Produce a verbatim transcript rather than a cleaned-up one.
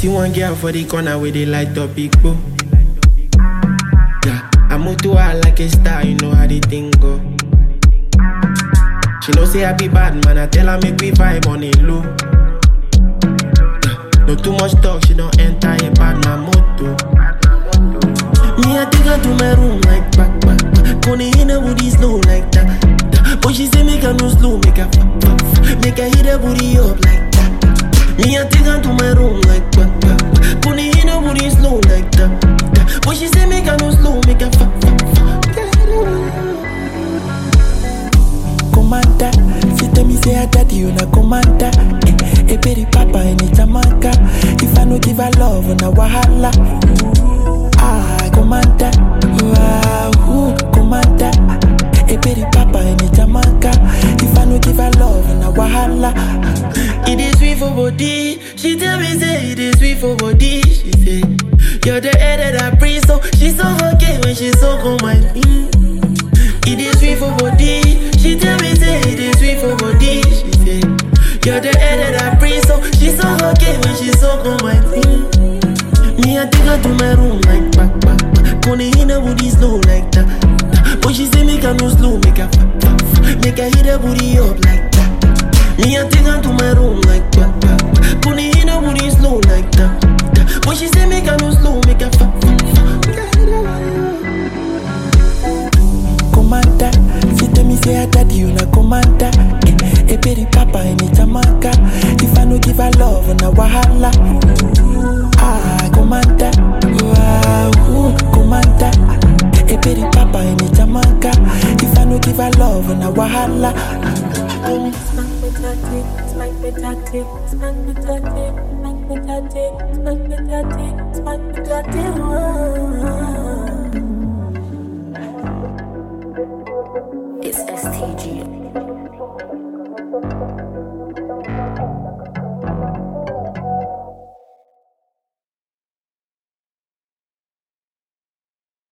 see one girl for the corner where they light up people. Yeah, I move to her like a star, you know how the thing go. She know say I be bad man, I tell her make we vibe on it low. Yeah, no too much talk, she don't enter a bad man moto. Me I take her to my room like back back back. Gonna hit her booty slow like that. But she say make her no slow, make her fuck fuck. Make her hit her booty up like that. Me I take her to my room like back back back. Gonna hit her booty slow like that. But she say make her no slow, make her fuck fuck fuck. Commander, she tell me say her daddy you na commander. Eh, eh, baby papa in Jamaica. If I no give her love, na wahala. Ah, commander, wow, ooh, commander. Eh, baby papa in Jamaica. If I no give her love, na wahala. It is sweet for body. She tell me say it is sweet for body. She say you're the air that I breathe, so she's so okay when she's so on my feet. It is sweet for body. She tell me say it is sweet for body. She say you're the air that I breathe, so she's so okay when she's so on my feet. Me I take her to my room like back back back. Gonna hit her booty slow like that. But she say make her no slow, make her fuck fuck fuck. Make her hit her booty up like that. Me I take her to my room like back back back. Gonna hit her booty slow like that. But she say make her no slow, make her fuck fuck fuck. Commander, she tell me say her daddy you na commander. Eh, eh, baby papa in Jamaica. If I no give her love, na wahala. Ah, commander, wow, ooh, commander. Eh, baby papa in Jamaica. If I no give her love, na wahala. Smack me tatty, smack me tatty, smack me tatty, smack me tatty, smack me tatty, smack me tatty.